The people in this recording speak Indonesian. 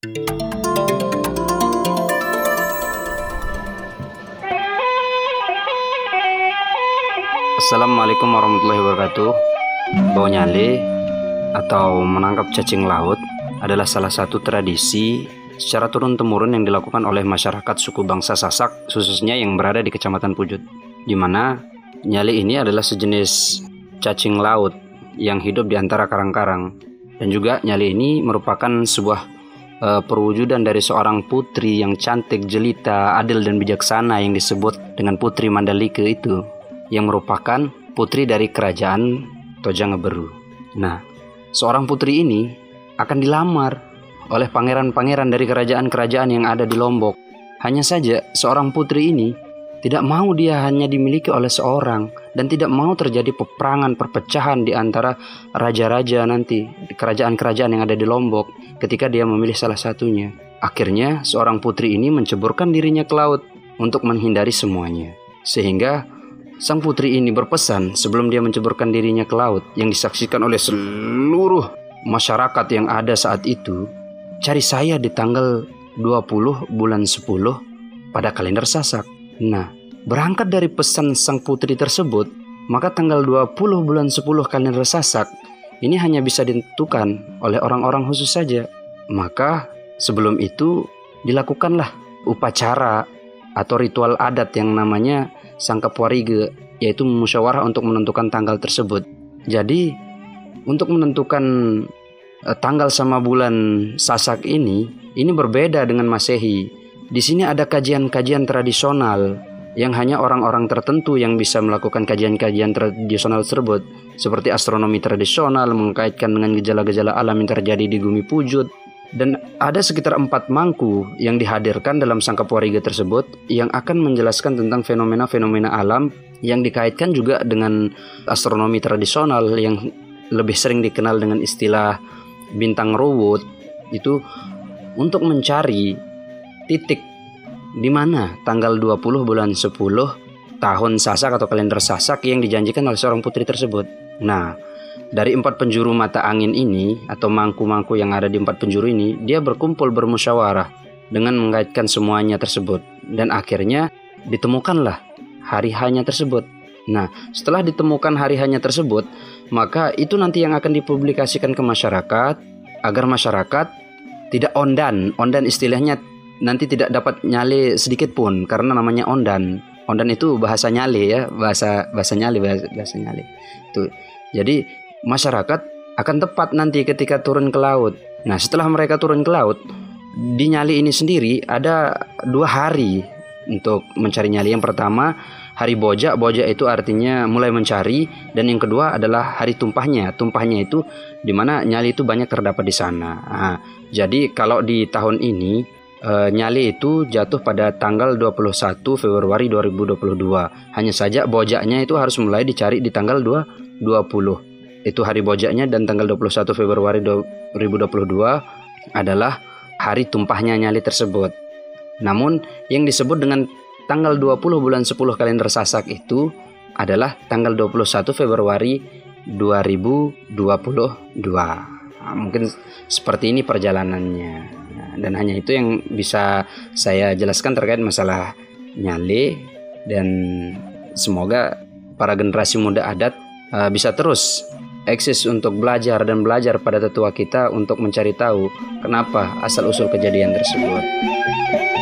Assalamualaikum warahmatullahi wabarakatuh. Bau nyale atau menangkap cacing laut adalah salah satu tradisi secara turun-temurun yang dilakukan oleh masyarakat suku bangsa Sasak, khususnya yang berada di Kecamatan Pujut, di mana nyale ini adalah sejenis cacing laut yang hidup di antara karang-karang. Dan juga nyale ini merupakan sebuah perwujudan dari seorang putri yang cantik, jelita, adil dan bijaksana yang disebut dengan Putri Mandalika itu, yang merupakan putri dari kerajaan Tojangaberu. Nah, seorang putri ini akan dilamar oleh pangeran-pangeran dari kerajaan-kerajaan yang ada di Lombok. Hanya saja seorang putri ini tidak mau dia hanya dimiliki oleh seorang, dan tidak mau terjadi peperangan, perpecahan di antara raja-raja nanti di kerajaan-kerajaan yang ada di Lombok ketika dia memilih salah satunya. Akhirnya seorang putri ini menceburkan dirinya ke laut untuk menghindari semuanya. Sehingga sang putri ini berpesan sebelum dia menceburkan dirinya ke laut, yang disaksikan oleh seluruh masyarakat yang ada saat itu, cari saya di tanggal 20 bulan 10 pada kalender Sasak. Nah, berangkat dari pesan sang putri tersebut, maka tanggal 20 bulan 10 kalender Sasak ini hanya bisa ditentukan oleh orang-orang khusus saja. Maka sebelum itu dilakukanlah upacara atau ritual adat yang namanya Sangkapwarige, yaitu musyawarah untuk menentukan tanggal tersebut. Jadi untuk menentukan tanggal sama bulan Sasak ini berbeda dengan Masehi. Di sini ada kajian-kajian tradisional yang hanya orang-orang tertentu yang bisa melakukan kajian-kajian tradisional tersebut, seperti astronomi tradisional mengkaitkan dengan gejala-gejala alam yang terjadi di bumi Pujut. Dan ada sekitar 4 mangku yang dihadirkan dalam Sangkapwarige tersebut yang akan menjelaskan tentang fenomena-fenomena alam yang dikaitkan juga dengan astronomi tradisional yang lebih sering dikenal dengan istilah bintang ruwut, itu untuk mencari titik di mana tanggal 20 bulan 10 tahun Sasak atau kalender Sasak yang dijanjikan oleh seorang putri tersebut. Nah, dari 4 penjuru mata angin ini atau mangku-mangku yang ada di 4 penjuru ini, dia berkumpul bermusyawarah dengan mengaitkan semuanya tersebut, dan akhirnya ditemukanlah hari hanya tersebut. Nah, setelah ditemukan hari hanya tersebut, maka itu nanti yang akan dipublikasikan ke masyarakat agar masyarakat tidak ondan. Ondan istilahnya nanti tidak dapat nyale sedikit pun karena namanya ondan. Ondan itu bahasa nyale ya, bahasa nyale. Tuh. Jadi masyarakat akan tepat nanti ketika turun ke laut. Nah, setelah mereka turun ke laut, di nyali ini sendiri ada 2 hari untuk mencari nyali. Yang pertama hari boja. Boja itu artinya mulai mencari, dan yang kedua adalah hari tumpahnya. Tumpahnya itu di mana nyali itu banyak terdapat di sana. Nah, jadi kalau di tahun ini nyali itu jatuh pada tanggal 21 Februari 2022. Hanya saja bojaknya itu harus mulai dicari di tanggal 20. Itu hari bojaknya, dan tanggal 21 Februari 2022 adalah hari tumpahnya nyali tersebut. Namun yang disebut dengan tanggal 20 bulan 10 kalender Sasak itu adalah tanggal 21 Februari 2022. Nah, mungkin seperti ini perjalanannya. Nah, dan hanya itu yang bisa saya jelaskan terkait masalah nyale, dan semoga para generasi muda adat bisa terus eksis untuk belajar pada tetua kita untuk mencari tahu kenapa asal-usul kejadian tersebut.